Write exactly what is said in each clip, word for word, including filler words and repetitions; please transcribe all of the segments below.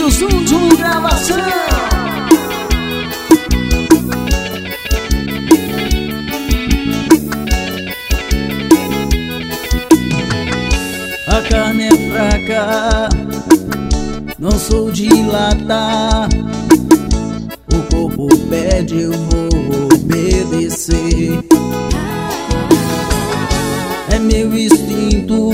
Estúdio Zoom Zoom Gravação. A carne é fraca, não sou de lata. O corpo pede, eu vou obedecer. É meu instinto,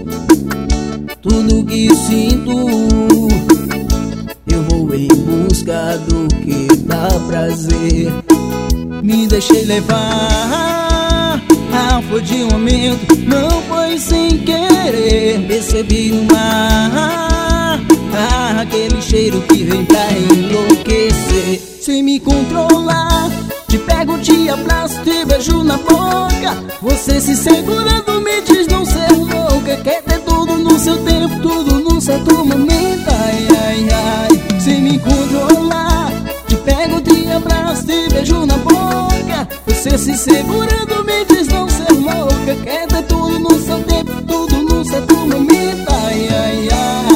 tudo que sinto. Eu vou em busca do que dá prazer. Me deixei levar, ah, foi de um momento, não foi sem querer. Percebi no ar, ah, aquele cheiro que vem pra enlouquecer. Sem me controlar, te pego, te abraço, te beijo na boca. Você se segurando me diz não ser louca. Quer ter tudo no seu tempo, tudo num certo momento. Ai, ai, ai. Sem me controlar, te pego, te abraço, te beijo na boca. Você se segurando me diz não ser louca. Quer ter tudo no seu tempo, tudo num certo momento. Ai, ai, ai.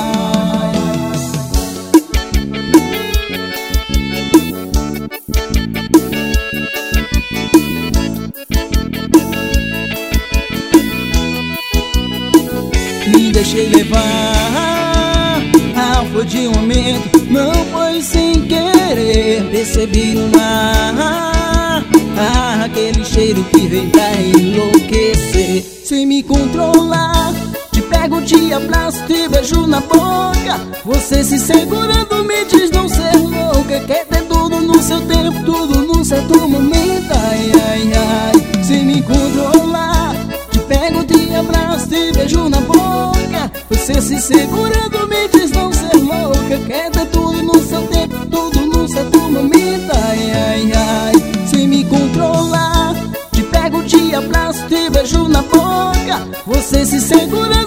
Me deixei levar, ah, foi de um momento, não foi sem querer. Percebi no ar, ah, aquele cheiro que vem pra enlouquecer. Sem me controlar, te pego, te abraço, te beijo na boca. Você se segurando me diz não ser louca. Quer ter tudo no seu tempo, tudo num certo momento. Ai, ai, ai. Sem me controlar, te pego, te abraço, te beijo na boca. Você se segurando me diz não ser louca. Quer ter tudo no seu tempo, tudo num certo momento. Ai, ai, ai. Sem me controlar, te pego, te abraço, te beijo na boca. Você se segurando